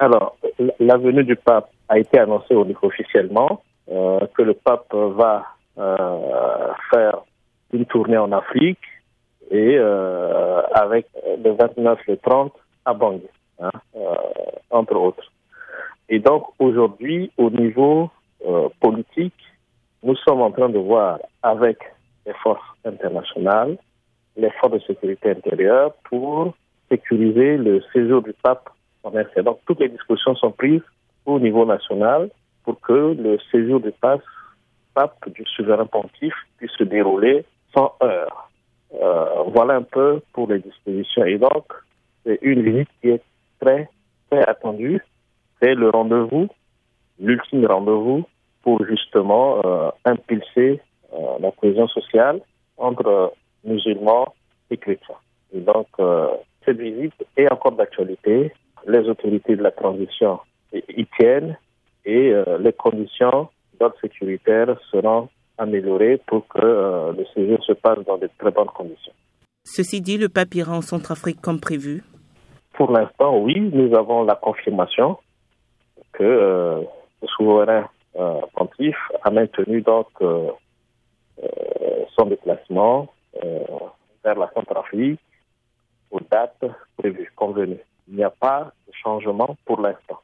Alors, la venue du pape a été annoncée officiellement, que le pape va faire une tournée en Afrique et avec le 29, le 30 à Bangui, entre autres. Et donc aujourd'hui, au niveau politique, nous sommes en train de voir avec les forces internationales, les forces de sécurité intérieure pour sécuriser le séjour du pape en RC. Donc toutes les dispositions sont prises au niveau national pour que le séjour du pape du souverain pontife puisse se dérouler sans heurts. Voilà un peu pour les dispositions. Et donc, c'est une visite qui est très, très attendue. C'est le rendez-vous, l'ultime rendez-vous pour justement impulser la cohésion sociale entre musulmans et chrétiens. Et donc, cette visite est encore d'actualité. Les autorités de la transition y tiennent et les conditions d'ordre sécuritaire seront améliorées pour que le séjour se passe dans de très bonnes conditions. Ceci dit, le pape ira en Centrafrique comme prévu? Pour l'instant, oui, nous avons la confirmation que le souverain pontife a maintenu donc son déplacement vers la Centrafrique aux dates prévues, convenues. Il n'y a pas de changement pour l'instant.